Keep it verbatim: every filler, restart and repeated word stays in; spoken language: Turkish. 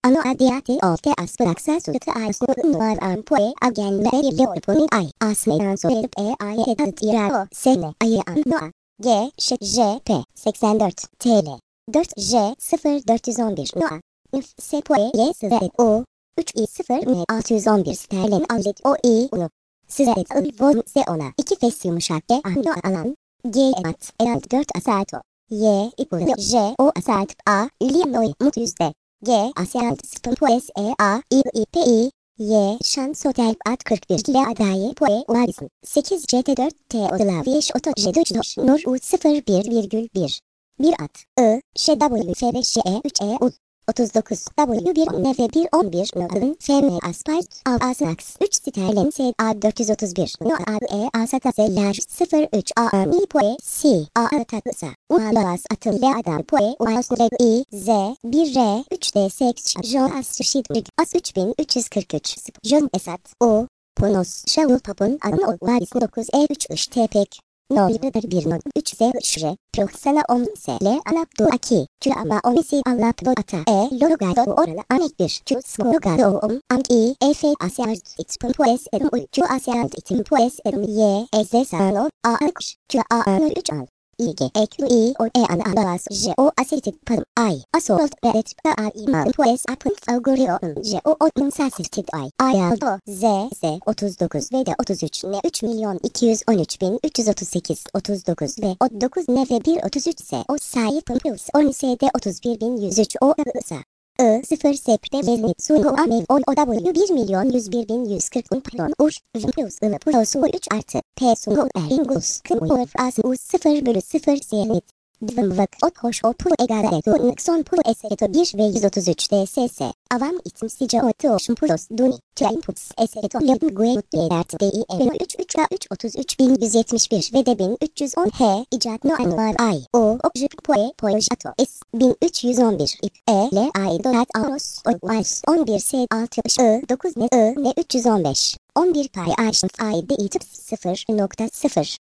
ano adiati o te asperaxa sut aisu nuar ampoe agen me yorpuni ai asnean so e ai etat irao sene ay annoa G ş J P seksen dört T L dört J sıfır dört yüz on bir Noa Üf S P Y S Z O üç I sıfır M altı yüz on bir sterlin alet O I unu Sizet Vol S ona iki fes yumuşak G Anno alan G at Ealt dört asato Y İpul J O asat A Illinois mut yüzde G Asyalt Spumpues E A I I P I Y Şans Hotel at kırk bir ile adayı Poe Uarisın sekiz C T dört T Odlaviş Oto J dört Nur U sıfır bir virgül bir bir at I Ş W F beş E üç E U otuz dokuz W bir N F bir on bir No'ın F M Aspart Av Asnax üç Sterlin S A dört yüz otuz bir No A E A Sataseller sıfır üç A M I Poe C A Atatsa Ualas Atıl Le Adam Poe Uas I Z bir R üç D seks Jon Asşid As üç bin üç yüz kırk üç Jon Esat O Ponos Şavul Papun Anno Varis dokuz E üç üç Tepek No bir bir no üç Z üç R Proxana on S L Alapdu Aki Kü ama on si Alapdu Ata E Logado Orala Anek bir Kü Smogado Om Amt I E F Asyard Itpun Pues Erum U Kü Asyard Itim Pues Erum Y E Z Sano A Akş Kü A Anı üç Al I G E Q I O E An Alas J O Asetit Parım Ay Asolt Beret A A İman Pues Apın Faugurion J O Otun Sasirtid Ay Ayaldo Z Z otuz dokuz ve de otuz üç N üç milyon iki yüz on üç bin üç yüz otuz sekiz otuz dokuz ve o dokuz N F bir otuz üç S O Sayıp Plus on S D otuz bir bin yüz üç O Isa I sıfır septe veznit sunu amev o W bir milyon yüz bir bin yüz kırk on pardon ur plus ılı plus üç artı P sunu er ingus kımur as u sıfır bölü sıfır senit Dvımvık ot hoş o pu egare du son pu esereto bir ve yüz otuz üç D S S avam itim sice o tu oşum plus duni tüen puts esereto lübn gueyut yerert D I E üç üç A üç otuz üç bin yüz yetmiş bir ve de bin üç yüz on H icat no anuar ay o objik poe poejato S bin üç yüz on bir ip E L ay dorat aros o vals on bir S altı I dokuz N I N üç yüz on beş on bir pay aşın ay D I tıp sıfır nokta sıfır